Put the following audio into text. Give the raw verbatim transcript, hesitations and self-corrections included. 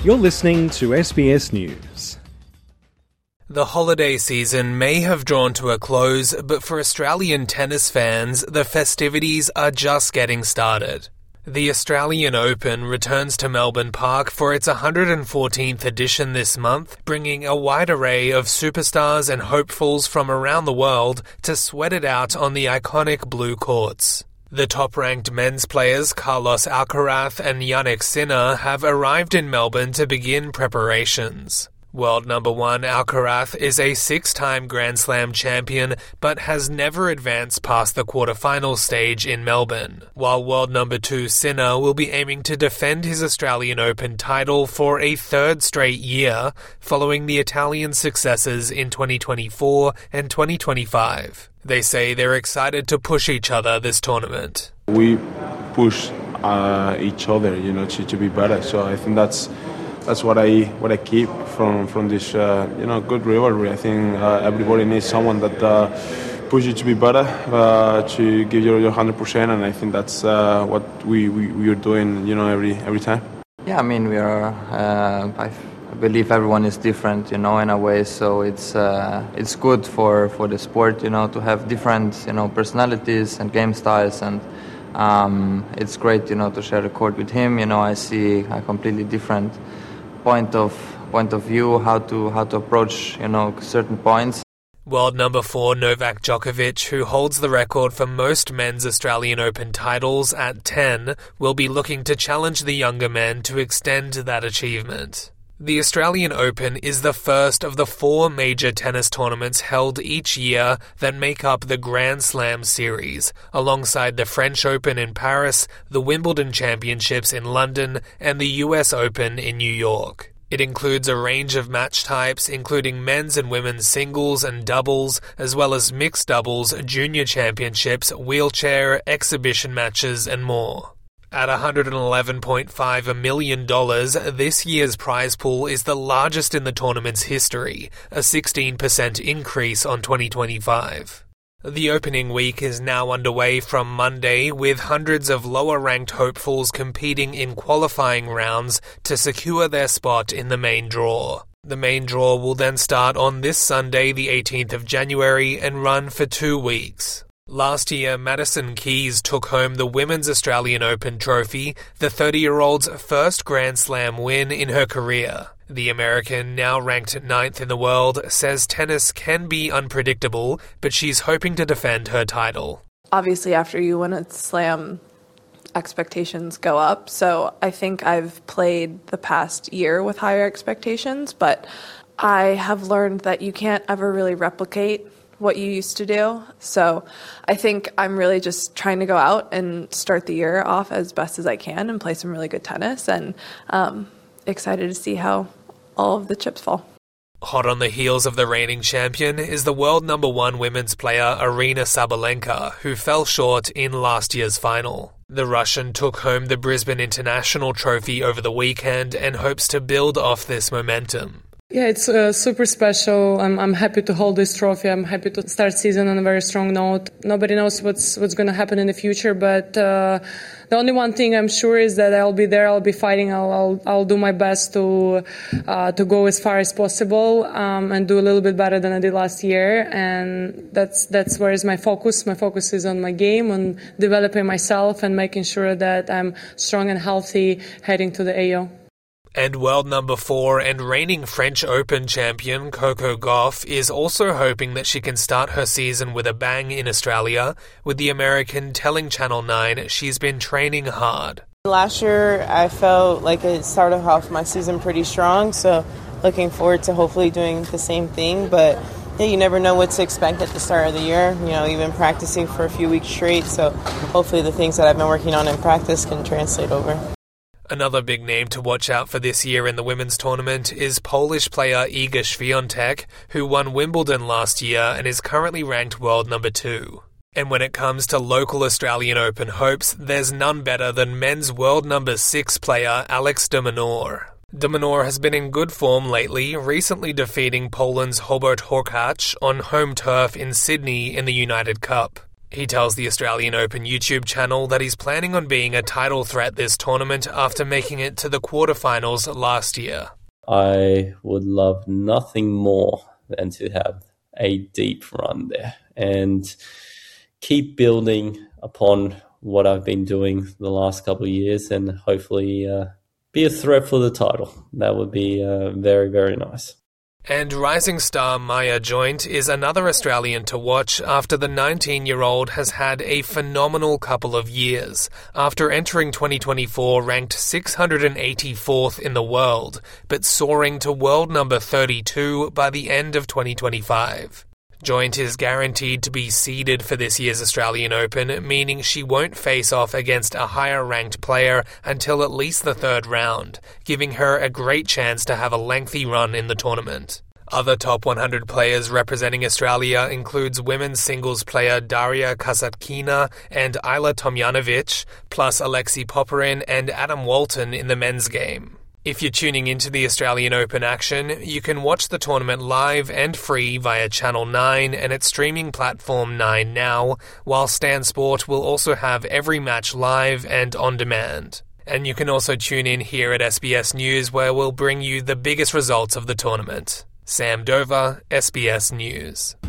You're listening to S B S News. The holiday season may have drawn to a close, but for Australian tennis fans, the festivities are just getting started. The Australian Open returns to Melbourne Park for its one hundred fourteenth edition this month, bringing a wide array of superstars and hopefuls from around the world to sweat it out on the iconic blue courts. The top-ranked men's players Carlos Alcaraz and Jannik Sinner have arrived in Melbourne to begin preparations. World number one Alcaraz is a six-time Grand Slam champion but has never advanced past the quarterfinal stage in Melbourne, while world number two Sinner will be aiming to defend his Australian Open title for a third straight year, following the Italian successes in twenty twenty-four and twenty twenty-five. They say they're excited to push each other this tournament. We push uh, each other, you know, to, to be better. So I think that's that's what I what I keep from from this, uh, you know, good rivalry. I think uh, everybody needs someone that uh, pushes you to be better, uh, to give you your hundred percent, and I think that's uh, what we, we we are doing, you know, every every time. Yeah, I mean, we are. Uh, I I believe everyone is different, you know, in a way. So it's uh, it's good for, for the sport, you know, to have different, you know, personalities and game styles, and um, it's great, you know, to share the court with him. You know, I see a completely different point of point of view, how to how to approach, you know, certain points. World number four Novak Djokovic, who holds the record for most men's Australian Open titles at ten, will be looking to challenge the younger men to extend that achievement. The Australian Open is the first of the four major tennis tournaments held each year that make up the Grand Slam series, alongside the French Open in Paris, the Wimbledon Championships in London, and the U S Open in New York. It includes a range of match types, including men's and women's singles and doubles, as well as mixed doubles, junior championships, wheelchair, exhibition matches, and more. At one hundred eleven point five million dollars, this year's prize pool is the largest in the tournament's history, a sixteen percent increase on twenty twenty-five. The opening week is now underway from Monday, with hundreds of lower-ranked hopefuls competing in qualifying rounds to secure their spot in the main draw. The main draw will then start on this Sunday, the eighteenth of January, and run for two weeks. Last year, Madison Keys took home the Women's Australian Open trophy, the thirty-year-old's first Grand Slam win in her career. The American, now ranked ninth in the world, says tennis can be unpredictable, but she's hoping to defend her title. Obviously, after you win a slam, expectations go up. So I think I've played the past year with higher expectations, but I have learned that you can't ever really replicate what you used to do. So I think I'm really just trying to go out and start the year off as best as I can and play some really good tennis, and um, excited to see how all of the chips fall. Hot on the heels of the reigning champion is the world number one women's player Aryna Sabalenka, who fell short in last year's final. The Russian took home the Brisbane International Trophy over the weekend and hopes to build off this momentum. Yeah, it's uh, super special. I'm I'm happy to hold this trophy. I'm happy to start season on a very strong note. Nobody knows what's what's going to happen in the future, but uh, the only one thing I'm sure is that I'll be there. I'll be fighting. I'll I'll, I'll do my best to uh, to go as far as possible um, and do a little bit better than I did last year. And that's that's where is my focus. My focus is on my game, on developing myself, and making sure that I'm strong and healthy heading to the A O. And world number four and reigning French Open champion Coco Gauff is also hoping that she can start her season with a bang in Australia, with the American telling Channel nine she's been training hard. Last year I felt like it started off my season pretty strong, so looking forward to hopefully doing the same thing, but yeah, you never know what to expect at the start of the year. You know, even practicing for a few weeks straight, so hopefully the things that I've been working on in practice can translate over. Another big name to watch out for this year in the women's tournament is Polish player Iga Świątek, who won Wimbledon last year and is currently ranked world number two. And when it comes to local Australian Open hopes, there's none better than men's world number six player Alex de Minaur. De Minaur has been in good form lately, recently defeating Poland's Hubert Hurkacz on home turf in Sydney in the United Cup. He tells the Australian Open YouTube channel that he's planning on being a title threat this tournament after making it to the quarterfinals last year. I would love nothing more than to have a deep run there and keep building upon what I've been doing the last couple of years and hopefully uh, be a threat for the title. That would be uh, very, very nice. And rising star Maya Joint is another Australian to watch after the nineteen-year-old has had a phenomenal couple of years, after entering twenty twenty-four ranked six hundred eighty-fourth in the world, but soaring to world number thirty-two by the end of twenty twenty-five. Joint is guaranteed to be seeded for this year's Australian Open, meaning she won't face off against a higher-ranked player until at least the third round, giving her a great chance to have a lengthy run in the tournament. Other top one hundred players representing Australia includes women's singles player Daria Kasatkina and Ayla Tomljanovic, plus Alexei Popyrin and Adam Walton in the men's game. If you're tuning into the Australian Open action, you can watch the tournament live and free via Channel nine and its streaming platform nine Now, while Stan Sport will also have every match live and on demand. And you can also tune in here at S B S News, where we'll bring you the biggest results of the tournament. Sam Dover, S B S News.